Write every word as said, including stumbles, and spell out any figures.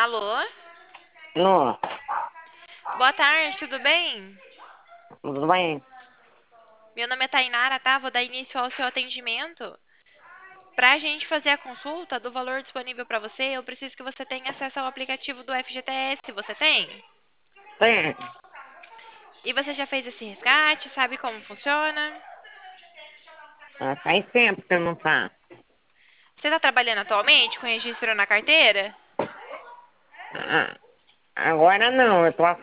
Alô? Não, Boa tarde, tudo bem? tudo bem? Meu nome é Tainara, tá? Vou dar início ao seu atendimento. Pra gente fazer a consulta do valor disponível pra você, eu preciso que você tenha acesso ao aplicativo do F G T S. Você tem? Tem. E você já fez esse resgate? Sabe como funciona? Ah, faz tempo que eu não faço. Você tá trabalhando atualmente com registro na carteira? Ah, agora não, eu tô